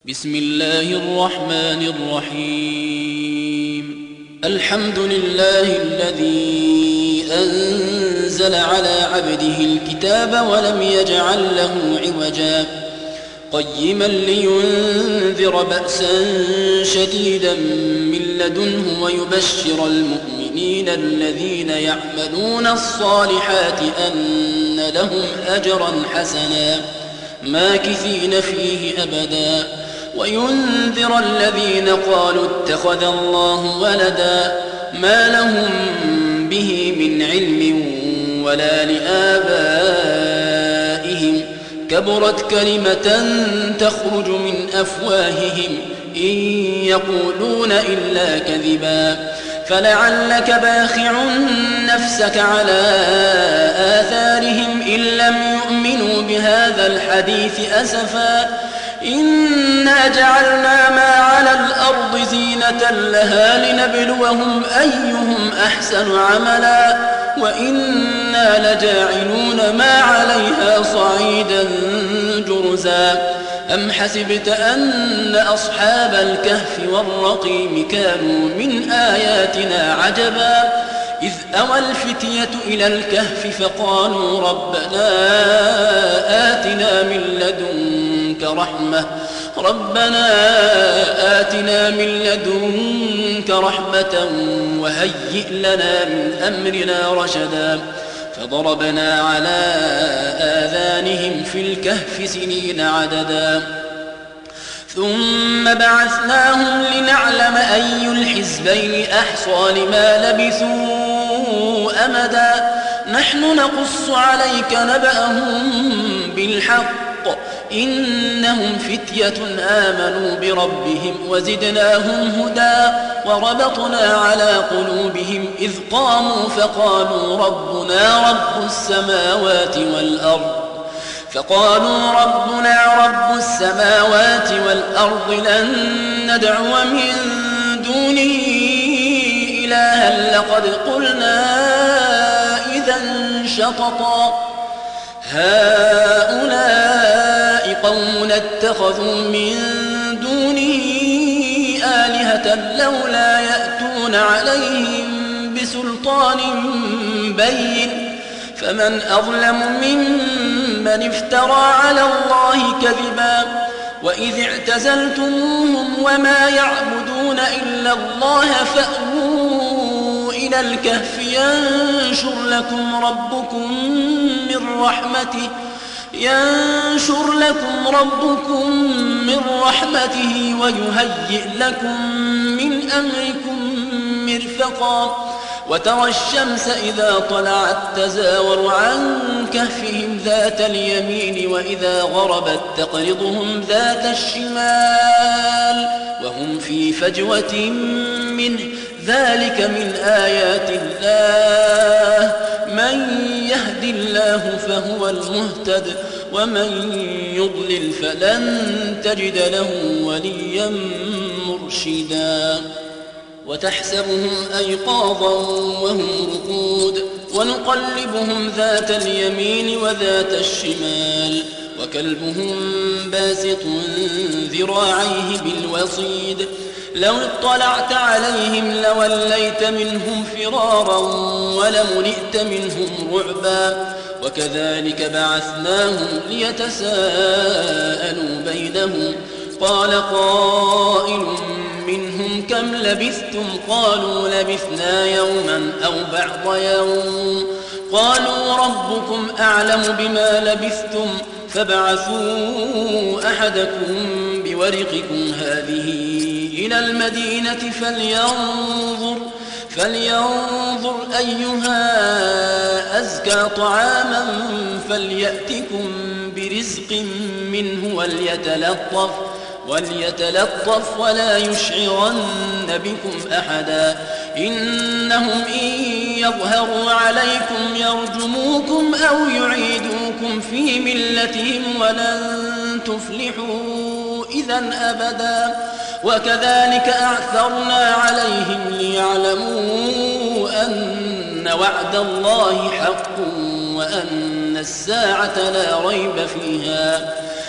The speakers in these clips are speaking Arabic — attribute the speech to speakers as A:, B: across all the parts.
A: بسم الله الرحمن الرحيم. الحمد لله الذي أنزل على عبده الكتاب ولم يجعل له عوجا قيما لينذر بأسا شديدا من لدنه ويبشر المؤمنين الذين يعملون الصالحات أن لهم أجرا حسنا ماكثين فيه أبدا وينذر الذين قالوا اتخذ الله ولدا ما لهم به من علم ولا لآبائهم كبرت كلمة تخرج من أفواههم إن يقولون إلا كذبا فلعلك باخع نفسك على آثارهم إن لم يؤمنوا بهذا الحديث أسفا إنا جعلنا ما على الأرض زينة لها لنبلوهم أيهم أحسن عملا وإنا لجاعلون ما عليها صعيدا جرزا أم حسبت أن أصحاب الكهف والرقيم كانوا من آياتنا عجبا إذ أوى الفتية إلى الكهف فقالوا ربنا آتنا من لدنك رحمة وهيئ لنا من أمرنا رشدا فضربنا على آذانهم في الكهف سنين عددا ثم بعثناهم لنعلم أي الحزبين أحصى لما لبثوا أمدا نحن نقص عليك نبأهم بالحق إنهم فتية آمنوا بربهم وزدناهم هدى وربطنا على قلوبهم إذ قاموا فقالوا ربنا رب السماوات والأرض لن ندعو من دونه إلها لقد قلنا إذا شططا هؤلاء قوم اتخذوا من دونه آلهة لولا يأتون عليهم بسلطان بين فمن أظلم ممن افترى على الله كذبا وإذ اعتزلتموهم وما يعبدون إلا الله فأووا إلى الكهف ينشر لكم ربكم من رحمته ويهيئ لكم من أمركم مرفقا وترى الشمس إذا طلعت تزاور عن كهفهم ذات اليمين وإذا غربت تقرضهم ذات الشمال وهم في فجوة منه ذلك من آيات الله من يهد الله فهو المهتد ومن يضلل فلن تجد له وليا مرشدا وتحسبهم أيقاظا وهم رقود ونقلبهم ذات اليمين وذات الشمال وكلبهم باسط ذراعيه بالوصيد لو اطلعت عليهم لوليت منهم فرارا ولملئت منهم رعبا وكذلك بعثناهم ليتساءلوا بينهم قال قائل منهم كم لبثتم قالوا لبثنا يوما أو بعض يوم قالوا ربكم أعلم بما لبثتم فابعثوا أحدكم بورقكم هذه إلى المدينة فلينظر أيها أزكى طعاما فليأتكم برزق منه وليتلطف ولا يشعرن بكم أحدا إنهم إن يظهروا عليكم يرجموكم أو يعيدوكم في ملتهم ولن تفلحوا إذا أبدا وكذلك أعثرنا عليهم ليعلموا أن وعد الله حق وأن الساعة لا ريب فيها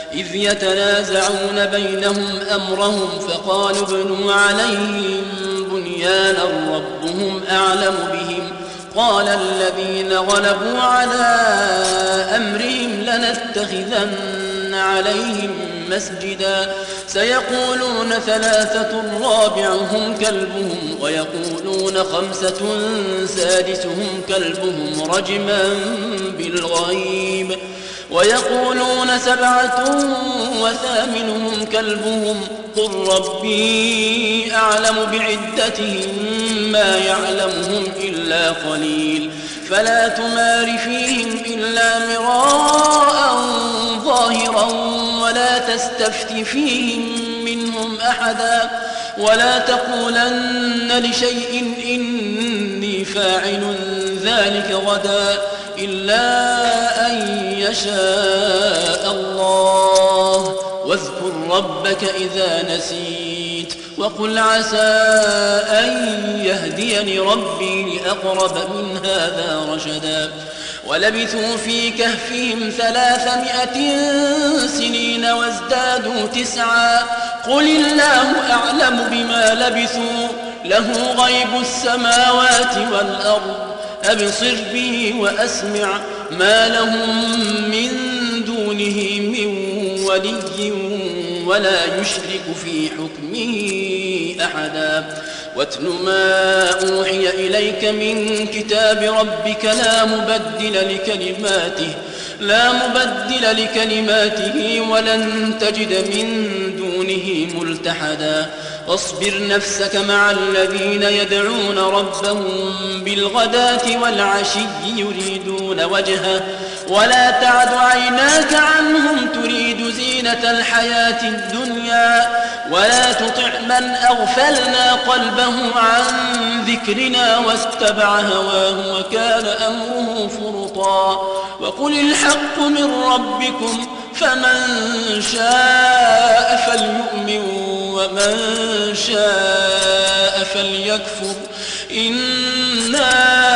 A: إذ يتنازعون بينهم أمرهم فقالوا ابنوا عليهم بنيانا ربهم أعلم بهم قال الذين غلبوا على أمرهم لنتخذن عليهم مسجدا سيقولون ثلاثة رابعهم كلبهم ويقولون خمسة سادسهم كلبهم رجما بالغيب ويقولون سبعة وثامنهم كلبهم قل ربي أعلم بعدتهم ما يعلمهم إلا قليل فلا تمار فيهم إلا مراء ظاهرا ولا تستفت فيهم منهم أحدا ولا تقولن لشيء إني فاعل ذلك غدا إلا أن يشاء الله واذكر ربك إذا نسيت وقل عسى أن يهديني ربي لأقرب من هذا رشدا ولبثوا في كهفهم 300 سنين وازدادوا 9 قل الله أعلم بما لبثوا له غيب السماوات والأرض أبصر به وأسمع ما لهم من دونه من ولي ولا يشرك في حكمه أحدا واتل ما أوحي إليك من كتاب ربك لا مبدل لكلماته ولن تجد من دونه ملتحدا واصبر نفسك مع الذين يدعون ربهم بالغداة والعشي يريدون وجهه ولا تعد عيناك عنهم تريد زينة الحياة الدنيا ولا تطع من أغفلنا قلبه عن ذكرنا واتبع هواه وكان أمره فرطا وقل الحق من ربكم فمن شاء فليؤمن ومن شاء فليكفر إنا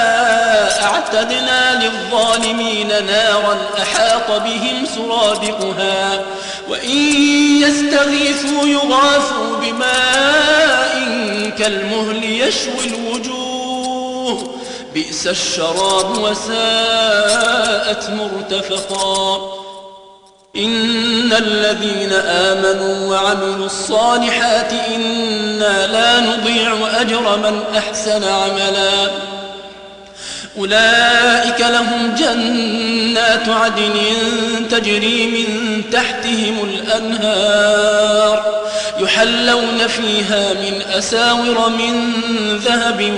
A: أعتدنا للظالمين نارا أحاط بهم سرادقها وإن يستغيثوا يغاثوا بماء كالمهل يشوي الوجوه بئس الشراب وساءت مرتفقا إن الذين آمنوا وعملوا الصالحات إنا لا نضيع أجر من أحسن عملا أولئك لهم جنات عدن تجري من تحتهم الأنهار يحلون فيها من أساور من ذهب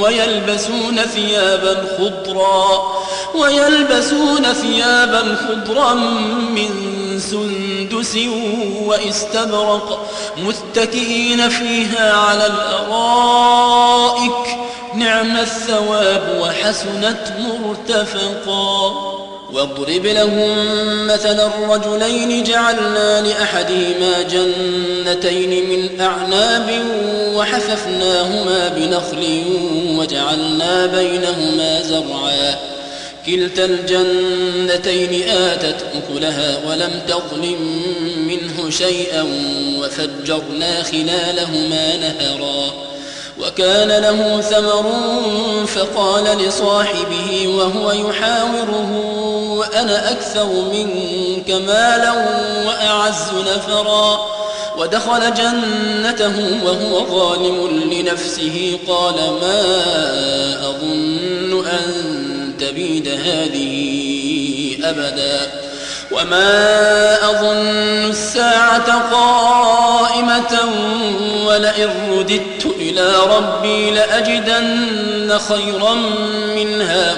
A: ويلبسون ثيابا خضرا من سندس واستبرق متكئين فيها على الأرائك نعم الثواب وحسنت مرتفقا واضرب لهم مثلا الرجلين جعلنا لأحدهما جنتين من أعناب وحففناهما بنخل وجعلنا بينهما زرعا كلتا الجنتين آتت أكلها ولم تظلم منه شيئا وفجرنا خلالهما نهرا وكان له ثمر فقال لصاحبه وهو يحاوره أنا أكثر منك مالا وأعز نفرا ودخل جنته وهو ظالم لنفسه قال ما أظن أن تبيد هذه أبدا وما أظن الساعة قائمة ولئن رددت إلى ربي لأجدن خيرا منها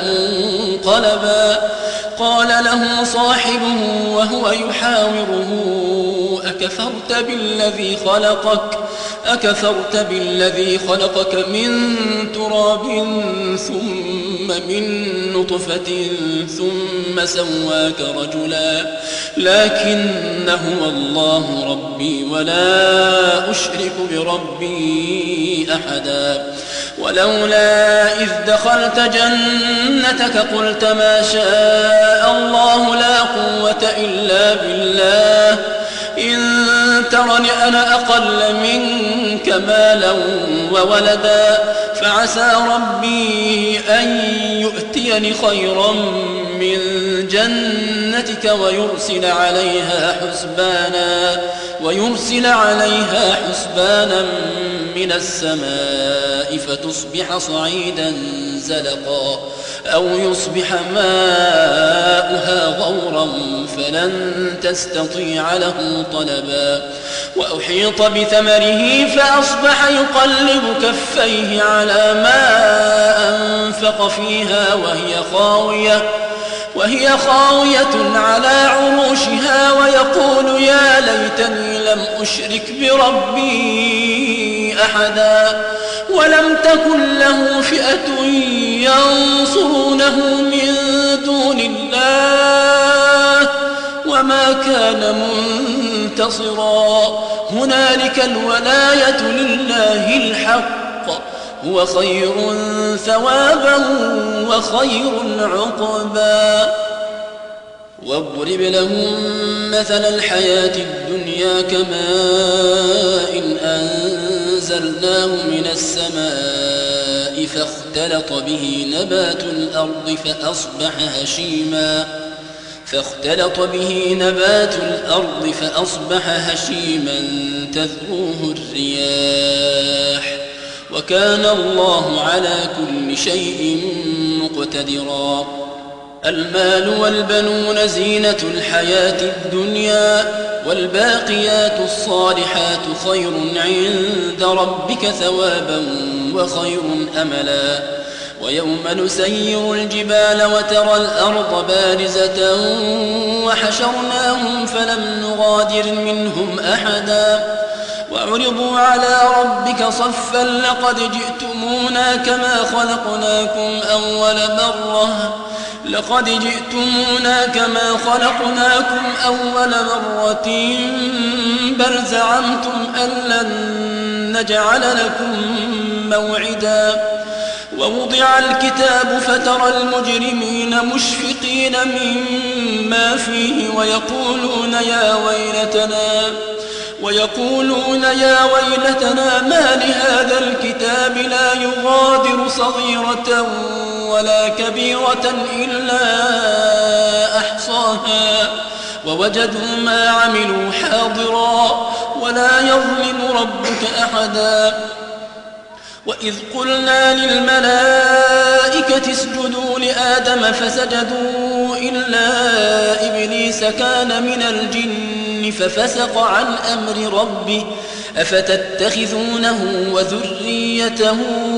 A: منقلبا قال له صاحبه وهو يحاوره أكفرت بالذي خلقك من تراب ثم من نطفة ثم سواك رجلا لكن هو الله ربي ولا أشرك بربي أحدا ولولا إذ دخلت جنتك قلت ما شاء الله لا قوة إلا بالله إن ترني أنا أقل منك مالا وولدا فعسى ربي أن يؤتيني خيرا من جنتك ويرسل عليها حسبانا من السماء فتصبح صعيدا زلقا أو يصبح ماؤها غورا فلن تستطيع له طلبا وأحيط بثمره فأصبح يقلب كفيه على ما أنفق فيها وهي خاوية على عروشها ويقول يا ليتني لم أشرك بربي أحدا ولم تكن له فئة ينصرونه من دون الله وما كان منتصرا هنالك الولاية لله الحق هو خير ثوابا وخير عقبا واضرب لهم مثل الحياة الدنيا كماء أنزلناه من السماء فاختلط به نبات الأرض فأصبح هشيما تذروه الرياح وكان الله على كل شيء مقتدرا المال والبنون زينة الحياة الدنيا والباقيات الصالحات خير عند ربك ثوابا وخير أملا ويوم نسير الجبال وترى الأرض بارزة وحشرناهم فلم نغادر منهم أحدا وعرضوا على ربك صفا لقد جئتمونا كما خلقناكم أول مرة بل زعمتم أن لن نجعل لكم موعدا ووضع الكتاب فترى المجرمين مشفقين مما فيه ويقولون يا ويلتنا ما لهذا الكتاب لا يغادر صغيرة ولا كبيرة إلا أحصاها ووجدوا ما عملوا حاضرا ولا يظلم ربك أحدا وإذ قلنا للملائكة اسجدوا لآدم فسجدوا إلا إبليس كان من الجن ففسق عن أمر ربه أفتتخذونه وذريته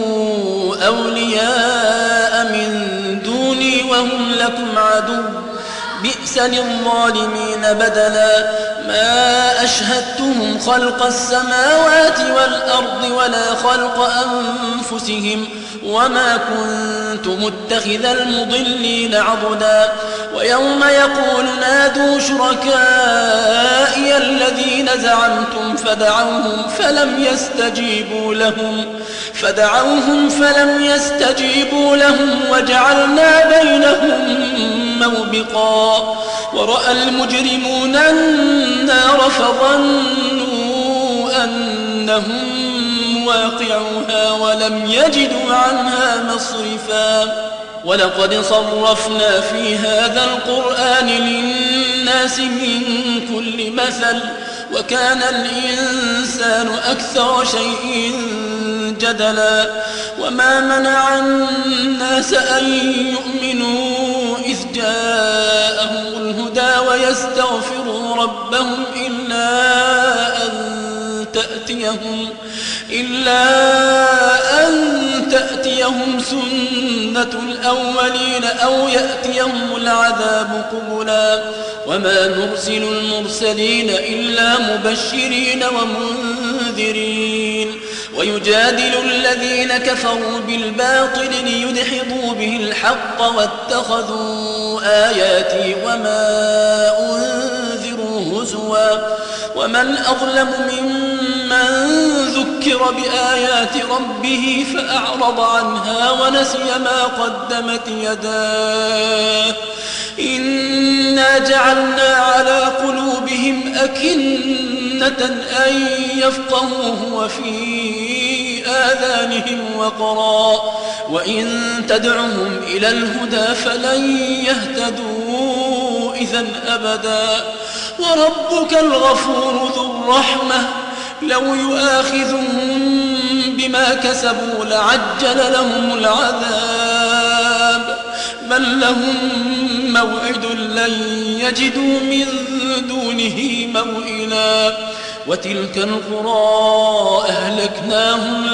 A: أولياء من دوني وهم لكم عدو بئس للظالمين بدلا ما أشهدتهم خلق السماوات والأرض ولا خلق أنفسهم وما كنت متخذ المضلين عضدا ويوم يقول نادوا شركائي الذين زعمتم فدعوهم فلم يستجيبوا لهم وجعلنا بينهم موبقا ورأى المجرمون النار فظنوا أنهم واقعوها ولم يجدوا عنها مصرفا ولقد صرفنا في هذا القرآن للناس من كل مثل وكان الإنسان أكثر شيء جدلا وما منع الناس أن يؤمنوا إذ جاءهم الهدى ويستغفروا ربهم إلا أن تأتيهم تأتيهم سنة الأولين أو يأتيهم العذاب قبلا وما نرسل المرسلين إلا مبشرين ومنذرين ويجادل الذين كفروا بالباطل ليدحضوا به الحق واتخذوا آياتي وما أنذروا هزوا ومن أظلم ممن ذكر بآيات ربه فأعرض عنها ونسي ما قدمت يداه إنا جعلنا على قلوبهم أكنة أن يفقهوه وفي آذانهم وقرا وإن تدعهم إلى الهدى فلن يهتدوا إذن أبدا وربك الغفور ذو الرحمة لو يؤاخذهم بما كسبوا لعجل لهم العذاب بل لهم موعد لن يجدوا من دونه موئلا وتلك القرى أهلكناهم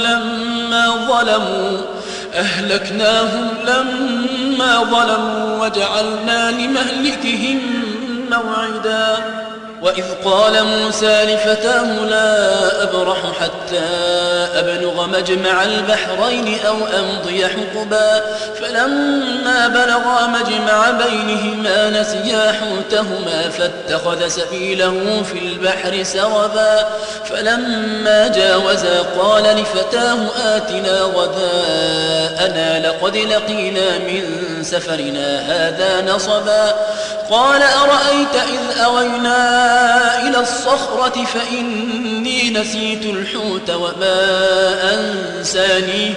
A: لما ظلموا وجعلنا لمهلكهم موعدا وإذ قال موسى لفتاه لا أبرح حتى أبلغ مجمع البحرين أو أمضي حقبا فلما بلغا مجمع بينهما نسيا حوتهما فاتخذ سبيله في البحر سربا فلما جاوزا قال لفتاه آتنا غداءنا لقد لقينا من سفرنا هذا نصبا قال أرأيت إذ أوينا إلى الصخرة فإني نسيت الحوت وما أنسانيه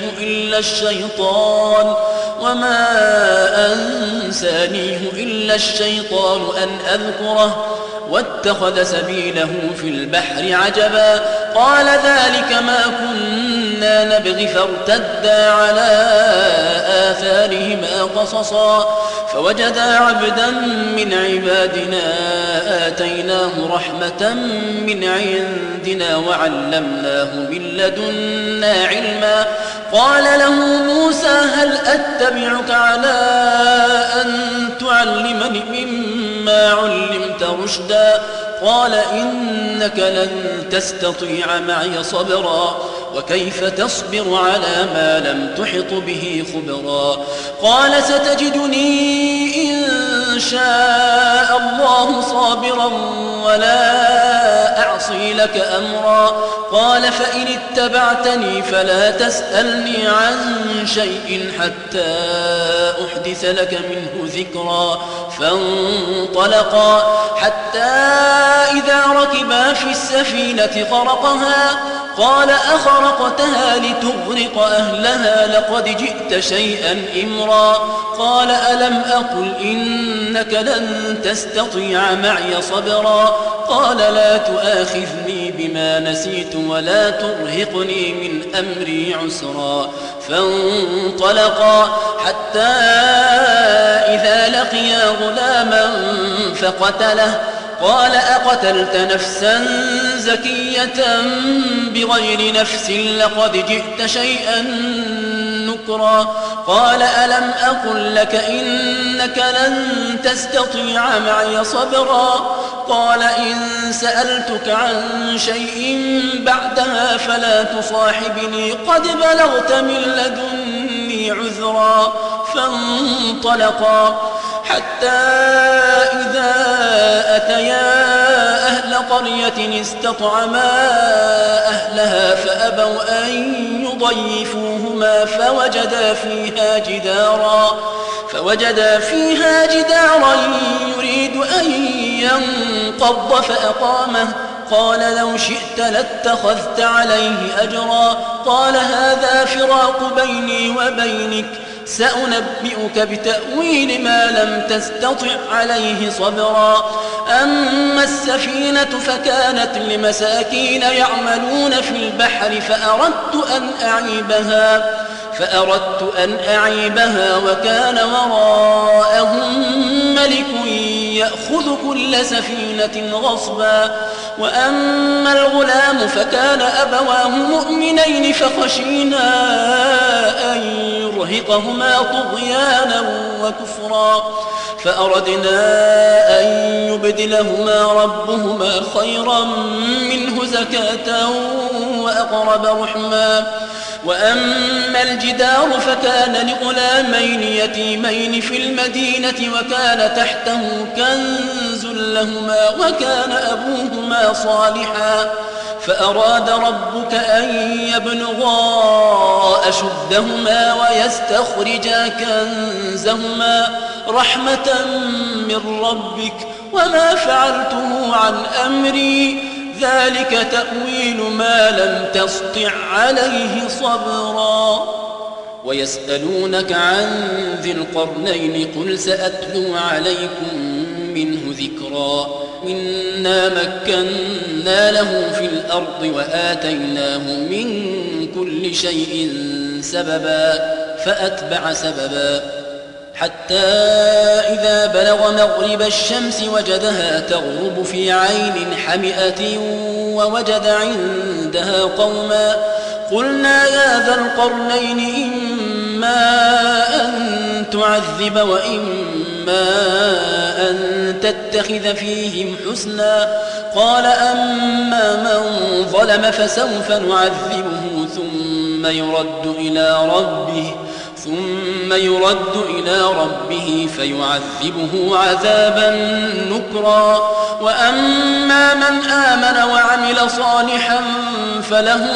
A: إلا الشيطان أن أذكره واتخذ سبيله في البحر عجبا قال ذلك ما كنا نبغي فارتدا على آثارهما قصصا فوجدا عبدا من عبادنا آتيناه رحمة من عندنا وعلمناه من لدنا علما قال له موسى هل أتبعك على أن تعلمني مما علمت رشدا قال إنك لن تستطيع معي صبرا وكيف تصبر على ما لم تحط به خبرا قال ستجدني إن شاء الله صابرا ولا أعصي لك أمرا قال فإن اتبعتني فلا تسألني عن شيء حتى أحدث لك منه ذكرا فانطلقا حتى إذا ركبا في السفينة خرقها قال أخرقتها لتغرق أهلها لقد جئت شيئا إمرا قال ألم أقل إنك لن تستطيع معي صبرا قال لا تؤاخذني بما نسيت ولا ترهقني من أمري عسرا فانطلقا حتى إذا لقيا غلاما فقتله قال أقتلت نفسا زكية بغير نفس لقد جئت شيئا نكرا قال ألم أقل لك إنك لن تستطيع معي صبرا قال إن سألتك عن شيء بعدها فلا تصاحبني قد بلغت من لدني عذرا فانطلقا حتى إذا أتيا أهل قرية استطعما أهلها فأبوا أن يضيفوهما فوجدا فيها جدارا يريد أن ينقض فأقامه قال لو شئت لاتخذت عليه أجرا قال هذا فراق بيني وبينك سأنبئك بتأويل ما لم تستطع عليه صبرا أما السفينة فكانت لمساكين يعملون في البحر فأردت أن أعيبها وكان وراءهم ملك يأخذ كل سفينة غصبا. وأما الغلام فكان أبواه مؤمنين فخشينا أن يرهقهما طغيانا وكفرا فأردنا أن يبدلهما ربهما خيرا منه زكاة وأقرب رحما. وأما الجدار فكان لغلامين يتيمين في المدينة وكان تحته كنز لهما وكان أبوهما صالحا فأراد ربك أن يبلغا أشدهما ويستخرجا كنزهما رحمة من ربك وما فعلته عن أمري ذلك تأويل ما لم تسطع عليه صبرا. ويسألونك عن ذي القرنين قل سأتلو عليكم منه ذكرا. إنا مكنا له في الأرض وآتيناه من كل شيء سببا فأتبع سببا حتى إذا بلغ مغرب الشمس وجدها تغرب في عين حمئة ووجد عندها قوما قلنا يا ذا القرنين إما أن تعذب وإما أن تتخذ فيهم حسنا قال أما من ظلم فسوف نعذبه ثم يرد إلى ربه فيعذبه عذابا نكرا. وأما من آمن وعمل صالحا فله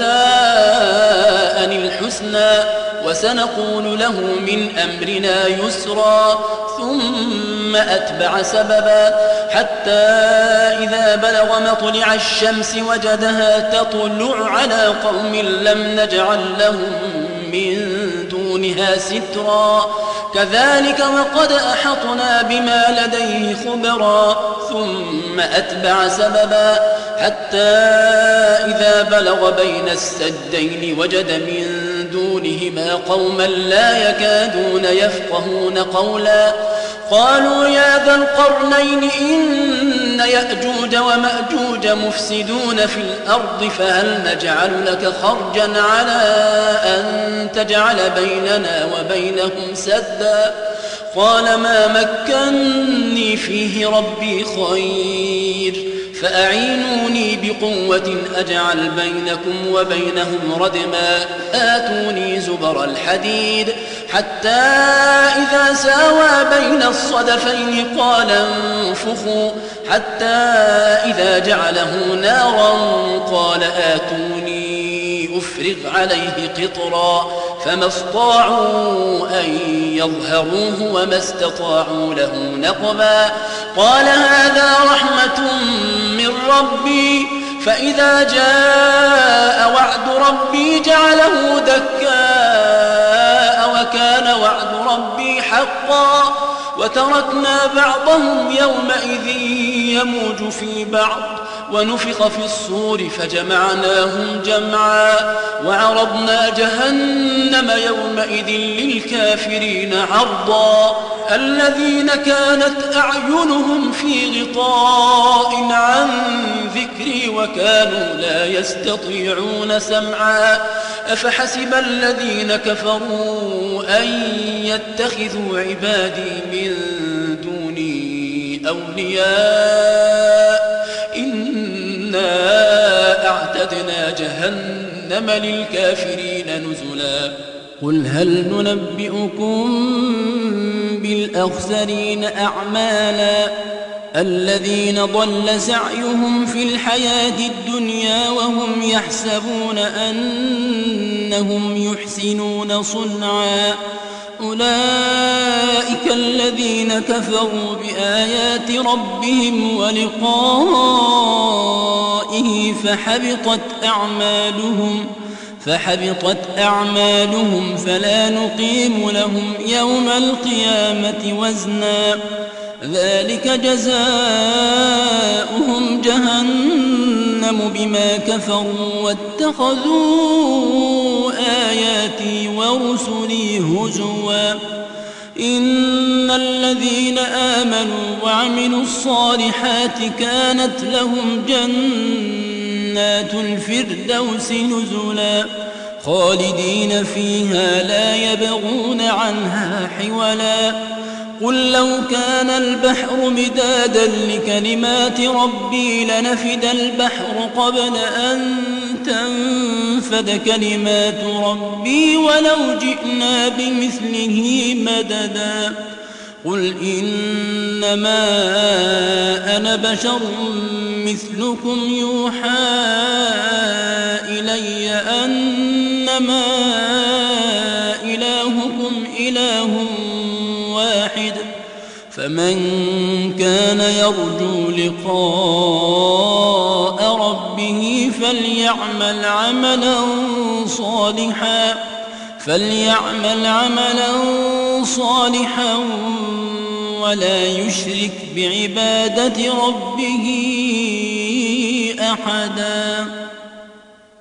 A: جزاء الحسنى وسنقول له من أمرنا يسرا. ثم أتبع سببا حتى إذا بلغ مطلع الشمس وجدها تطلع على قوم لم نجعل لهم من دونها سترا كذلك وقد أحطنا بما لديه خبرا. ثم أتبع سببا حتى إذا بلغ بين السدين وجد من دونهما قوما لا يكادون يفقهون قولا قالوا يا ذا القرنين إن يأجوج ومأجوج مفسدون في الأرض فهل نجعل لك خرجا على أن تجعل بيننا وبينهم سدا قال ما مكني فيه ربي خير فأعينوني بقوة أجعل بينكم وبينهم ردما آتوني زبر الحديد حتى إذا ساوى بين الصدفين قال انفخوا حتى إذا جعله نارا قال آتوني أفرغ عليه قطرا فما استطاعوا أن يظهروه وما استطاعوا له نقبا قال هذا رحمة من ربي فإذا جاء وعد ربي جعله دكاء وكان وعد ربي حقا وتركنا بعضهم يومئذ يموج في بعض ونفخ في الصور فجمعناهم جمعا وعرضنا جهنم يومئذ للكافرين عرضا الذين كانت أعينهم في غطاء عن ذكري وكانوا لا يستطيعون سمعا أفحسب الذين كفروا أن يتخذوا عبادي من دوني أولياء إنا أعتدنا جهنم للكافرين نزلا قل هل ننبئكم بالأخسرين أعمالا الذين ضل سعيهم في الحياة الدنيا وهم يحسبون أنهم يحسنون صنعا أولئك الذين كفروا بآيات ربهم ولقائه فحبطت أعمالهم فلا نقيم لهم يوم القيامة وزنا ذلك جزاؤهم جهنم بما كفروا واتخذوا آياتي ورسلي هزوا إن الذين آمنوا وعملوا الصالحات كانت لهم جنات الفردوس نزلا خالدين فيها لا يبغون عنها حولا قل لو كان البحر مدادا لكلمات ربي لنفد البحر قبل أن تنفد كلمات ربي ولو جئنا بمثله مددا قل إنما أنا بشر مثلكم يوحى إلي أنما إلهكم إله واحد فمن كان يرجو لقاء ربه فليعمل عملا صالحا ولا يشرك بعبادة ربه أحدا.